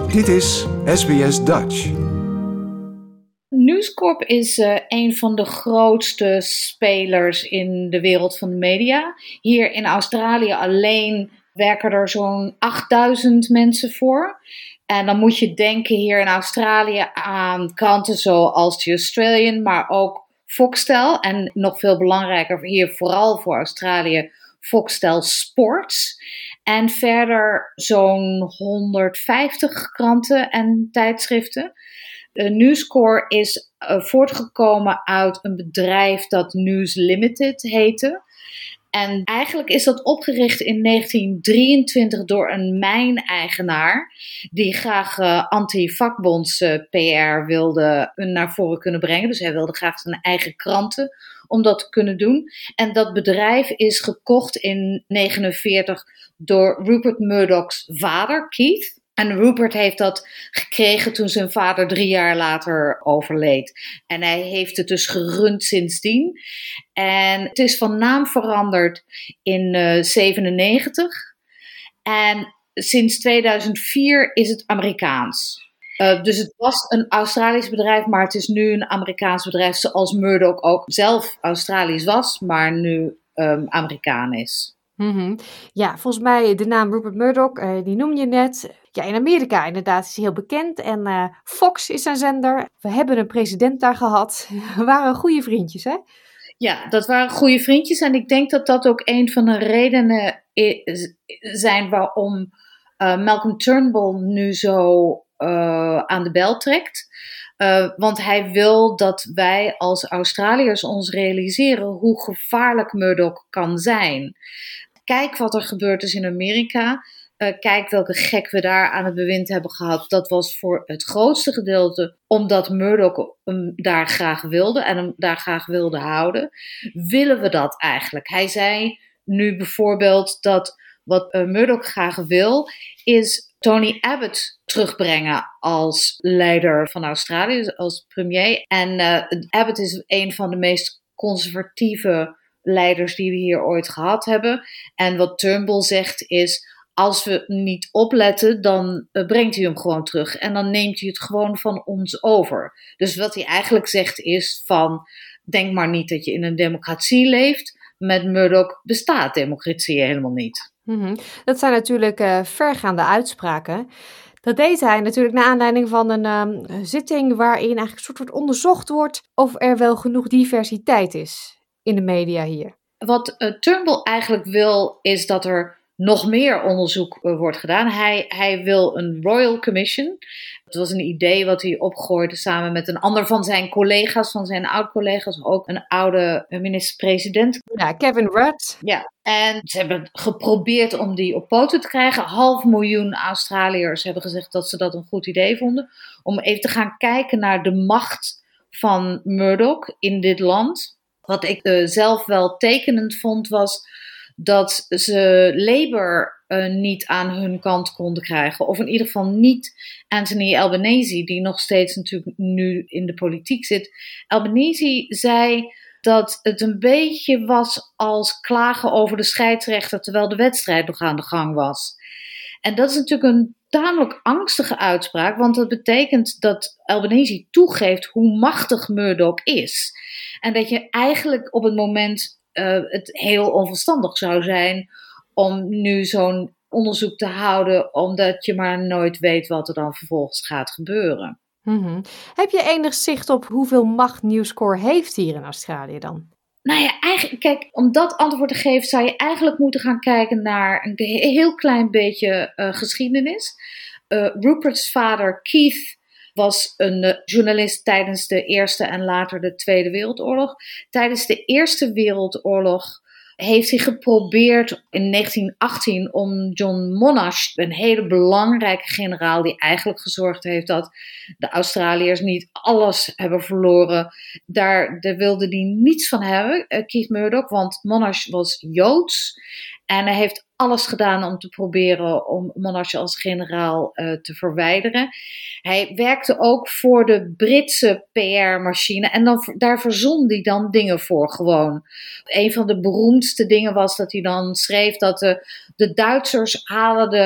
Dit is SBS Dutch. News Corp is een van de grootste spelers in de wereld van de media. Hier in Australië alleen werken er zo'n 8000 mensen voor. En dan moet je denken hier in Australië aan kranten zoals The Australian, maar ook Foxtel. En nog veel belangrijker hier, vooral voor Australië, Foxtel Sports. En verder zo'n 150 kranten en tijdschriften. News Corp is voortgekomen uit een bedrijf dat News Limited heette. En eigenlijk is dat opgericht in 1923 door een mijneigenaar die graag anti-vakbonds PR wilde naar voren kunnen brengen. Dus hij wilde graag zijn eigen kranten om dat te kunnen doen. En dat bedrijf is gekocht in 1949 door Rupert Murdoch's vader, Keith. En Rupert heeft dat gekregen toen zijn vader 3 jaar later overleed. En hij heeft het dus gerund sindsdien. En het is van naam veranderd in 1997. En sinds 2004 is het Amerikaans. Dus het was een Australisch bedrijf, maar het is nu een Amerikaans bedrijf, zoals Murdoch ook zelf Australisch was, maar nu Amerikaan is. Mm-hmm. Ja, volgens mij de naam Rupert Murdoch, die noem je net. Ja, in Amerika inderdaad is hij heel bekend. En Fox is zijn zender. We hebben een president daar gehad. We waren goede vriendjes, hè? Ja, dat waren goede vriendjes. En ik denk dat dat ook een van de redenen zijn waarom Malcolm Turnbull nu zo aan de bel trekt. Want hij wil dat wij als Australiërs ons realiseren hoe gevaarlijk Murdoch kan zijn. Kijk wat er gebeurd is in Amerika. Kijk welke gek we daar aan het bewind hebben gehad. Dat was voor het grootste gedeelte omdat Murdoch hem daar graag wilde en hem daar graag wilde houden. Willen we dat eigenlijk? Hij zei nu bijvoorbeeld dat wat Murdoch graag wil is Tony Abbott terugbrengen als leider van Australië, als premier. En Abbott is een van de meest conservatieve leiders die we hier ooit gehad hebben. En wat Turnbull zegt is, als we niet opletten, dan brengt hij hem gewoon terug. En dan neemt hij het gewoon van ons over. Dus wat hij eigenlijk zegt is van, denk maar niet dat je in een democratie leeft. Met Murdoch bestaat democratie helemaal niet. Mm-hmm. Dat zijn natuurlijk vergaande uitspraken. Dat deed hij natuurlijk naar aanleiding van een zitting waarin eigenlijk een soort wordt onderzocht wordt of er wel genoeg diversiteit is in de media hier. Wat Turnbull eigenlijk wil, is dat er nog meer onderzoek wordt gedaan. Hij wil een Royal Commission. Dat was een idee wat hij opgooide samen met een ander van zijn collega's, van zijn oud-collega's, ook een oude minister-president. Ja, Kevin Rudd. Ja, en ze hebben geprobeerd om die op poten te krijgen. 500.000 Australiërs hebben gezegd dat ze dat een goed idee vonden. Om even te gaan kijken naar de macht van Murdoch in dit land. Wat ik zelf wel tekenend vond was dat ze Labour niet aan hun kant konden krijgen. Of in ieder geval niet Anthony Albanese, die nog steeds natuurlijk nu in de politiek zit. Albanese zei dat het een beetje was als klagen over de scheidsrechter terwijl de wedstrijd nog aan de gang was. En dat is natuurlijk een tamelijk angstige uitspraak, want dat betekent dat Albanese toegeeft hoe machtig Murdoch is. En dat je eigenlijk op het moment het heel onverstandig zou zijn om nu zo'n onderzoek te houden, omdat je maar nooit weet wat er dan vervolgens gaat gebeuren. Mm-hmm. Heb je enig zicht op hoeveel macht News Corp heeft hier in Australië dan? Nou ja, eigenlijk, kijk, om dat antwoord te geven zou je eigenlijk moeten gaan kijken naar een heel klein beetje geschiedenis. Rupert's vader Keith was een journalist tijdens de Eerste en later de Tweede Wereldoorlog. Tijdens de Eerste Wereldoorlog heeft hij geprobeerd in 1918 om John Monash, een hele belangrijke generaal die eigenlijk gezorgd heeft dat de Australiërs niet alles hebben verloren. Daar wilde hij niets van hebben, Keith Murdoch, want Monash was Joods. En hij heeft alles gedaan om te proberen om Monash als generaal te verwijderen. Hij werkte ook voor de Britse PR-machine en daar verzon hij dan dingen voor gewoon. Een van de beroemdste dingen was dat hij dan schreef dat de Duitsers halen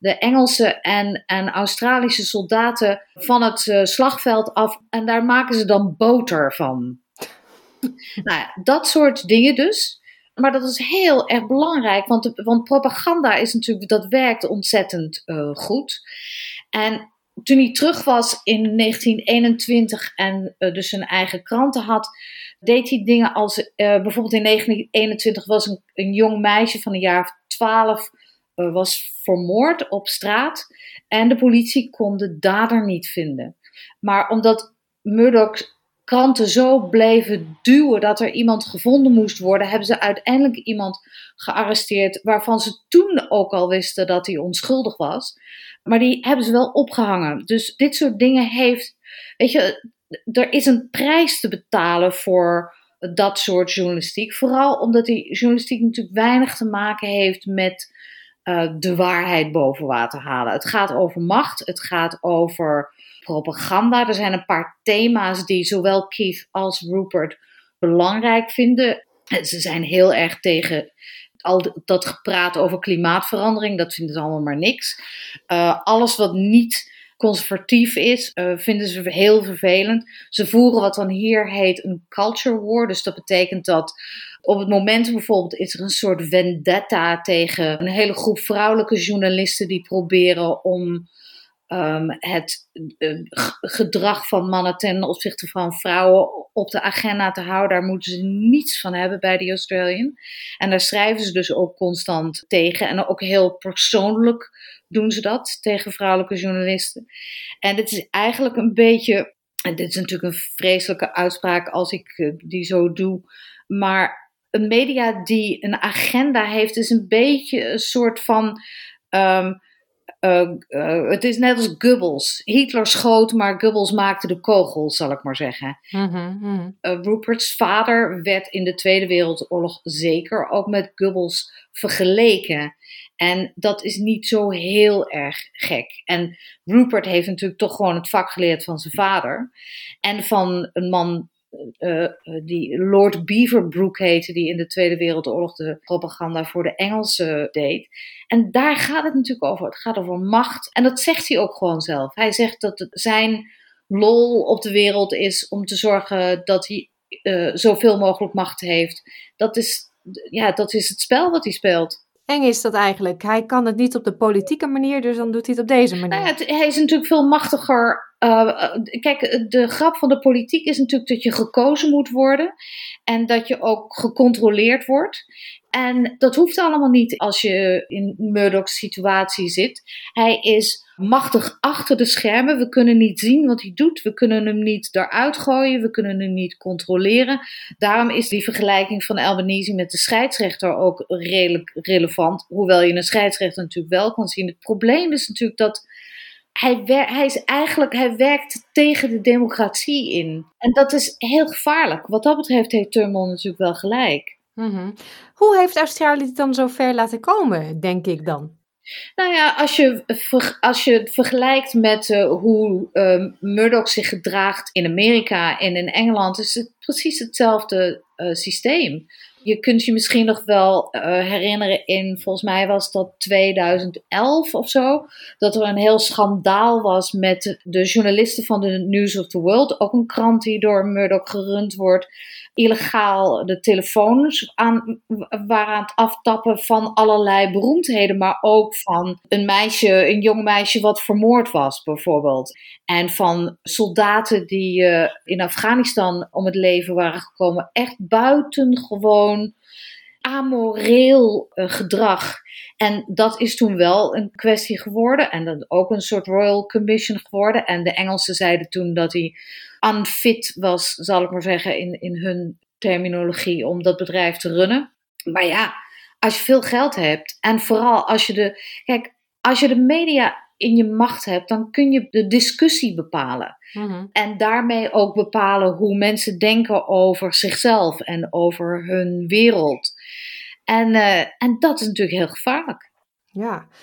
de Engelse en Australische soldaten van het slagveld af en daar maken ze dan boter van. Nou ja, dat soort dingen dus. Maar dat is heel erg belangrijk, want propaganda is natuurlijk, dat werkt ontzettend goed. En toen hij terug was in 1921 en dus zijn eigen kranten had, deed hij dingen als, bijvoorbeeld in 1921 was een jong meisje van een jaar of 12 was vermoord op straat en de politie kon de dader niet vinden. Maar omdat Murdoch's kranten zo bleven duwen dat er iemand gevonden moest worden, hebben ze uiteindelijk iemand gearresteerd waarvan ze toen ook al wisten dat hij onschuldig was. Maar die hebben ze wel opgehangen. Dus dit soort dingen heeft, weet je, er is een prijs te betalen voor dat soort journalistiek. Vooral omdat die journalistiek natuurlijk weinig te maken heeft met de waarheid boven water halen. Het gaat over macht, het gaat over propaganda. Er zijn een paar thema's die zowel Keith als Rupert belangrijk vinden. Ze zijn heel erg tegen al dat gepraat over klimaatverandering. Dat vinden ze allemaal maar niks. Alles wat niet conservatief is, vinden ze heel vervelend. Ze voeren wat dan hier heet een culture war. Dus dat betekent dat op het moment bijvoorbeeld is er een soort vendetta tegen een hele groep vrouwelijke journalisten die proberen om het gedrag van mannen ten opzichte van vrouwen op de agenda te houden. Daar moeten ze niets van hebben bij The Australian. En daar schrijven ze dus ook constant tegen. En ook heel persoonlijk doen ze dat tegen vrouwelijke journalisten. En dit is eigenlijk een beetje, en dit is natuurlijk een vreselijke uitspraak als ik die zo doe, maar een media die een agenda heeft is een beetje een soort van het is net als Goebbels. Hitler schoot, maar Goebbels maakte de kogels, zal ik maar zeggen. Rupert's vader werd in de Tweede Wereldoorlog zeker ook met Goebbels vergeleken. En dat is niet zo heel erg gek. En Rupert heeft natuurlijk toch gewoon het vak geleerd van zijn vader. En van een man die Lord Beaverbrook heette, die in de Tweede Wereldoorlog de propaganda voor de Engelsen deed. En daar gaat het natuurlijk over. Het gaat over macht. En dat zegt hij ook gewoon zelf. Hij zegt dat zijn lol op de wereld is om te zorgen dat hij zoveel mogelijk macht heeft. Dat is het spel wat hij speelt. Eng is dat eigenlijk. Hij kan het niet op de politieke manier, dus dan doet hij het op deze manier. Nou ja, hij is natuurlijk veel machtiger. Kijk, de grap van de politiek is natuurlijk dat je gekozen moet worden. En dat je ook gecontroleerd wordt. En dat hoeft allemaal niet als je in Murdoch's situatie zit. Hij is machtig achter de schermen. We kunnen niet zien wat hij doet. We kunnen hem niet eruit gooien. We kunnen hem niet controleren. Daarom is die vergelijking van Albanese met de scheidsrechter ook redelijk relevant. Hoewel je een scheidsrechter natuurlijk wel kan zien. Het probleem is natuurlijk dat hij werkt tegen de democratie in. En dat is heel gevaarlijk. Wat dat betreft heeft Turnbull natuurlijk wel gelijk. Mm-hmm. Hoe heeft Australië het dan zo ver laten komen, denk ik dan? Nou ja, als je het vergelijkt met hoe Murdoch zich gedraagt in Amerika en in Engeland, is het precies hetzelfde systeem. Je kunt je misschien nog wel herinneren volgens mij was dat 2011 of zo, dat er een heel schandaal was met de journalisten van de News of the World, ook een krant die door Murdoch gerund wordt, illegaal de telefoons waren aan het aftappen van allerlei beroemdheden, maar ook van een jong meisje wat vermoord was bijvoorbeeld. En van soldaten die in Afghanistan om het leven waren gekomen. Echt buitengewoon amoreel gedrag. En dat is toen wel een kwestie geworden. En dat ook een soort Royal Commission geworden. En de Engelsen zeiden toen dat hij unfit was, zal ik maar zeggen, in hun terminologie, om dat bedrijf te runnen. Maar ja, als je veel geld hebt en vooral als je de media in je macht hebt, dan kun je de discussie bepalen. Mm-hmm. En daarmee ook bepalen hoe mensen denken over zichzelf en over hun wereld. En dat is natuurlijk heel gevaarlijk. Ja.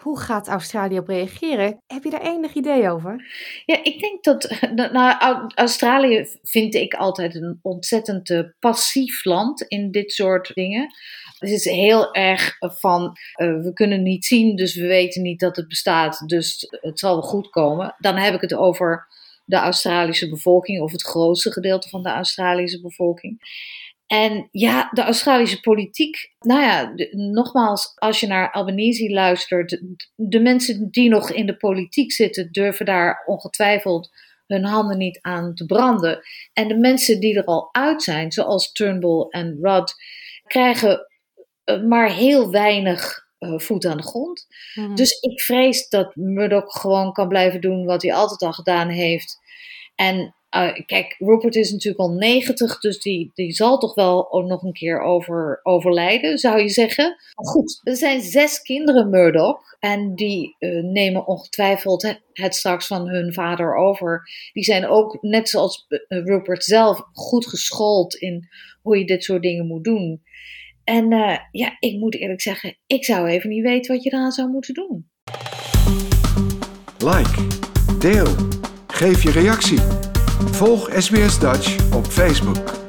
Hoe gaat Australië op reageren? Heb je daar enig idee over? Ja, ik denk dat Australië vind ik altijd een ontzettend passief land in dit soort dingen. Het is heel erg van, we kunnen het niet zien, dus we weten niet dat het bestaat, dus het zal wel goed komen. Dan heb ik het over de Australische bevolking, of het grootste gedeelte van de Australische bevolking. En ja, de Australische politiek, nogmaals, als je naar Albanese luistert, de mensen die nog in de politiek zitten, durven daar ongetwijfeld hun handen niet aan te branden. En de mensen die er al uit zijn, zoals Turnbull en Rudd, krijgen maar heel weinig voet aan de grond. Mm-hmm. Dus ik vrees dat Murdoch gewoon kan blijven doen wat hij altijd al gedaan heeft. En kijk, Rupert is natuurlijk al 90, dus die zal toch wel ook nog een keer overlijden, zou je zeggen. Maar goed, er zijn 6 kinderen Murdoch en die nemen ongetwijfeld het straks van hun vader over. Die zijn ook, net zoals Rupert zelf, goed geschoold in hoe je dit soort dingen moet doen. En ik moet eerlijk zeggen, ik zou even niet weten wat je eraan zou moeten doen. Like, deel, geef je reactie. Volg SBS Dutch op Facebook.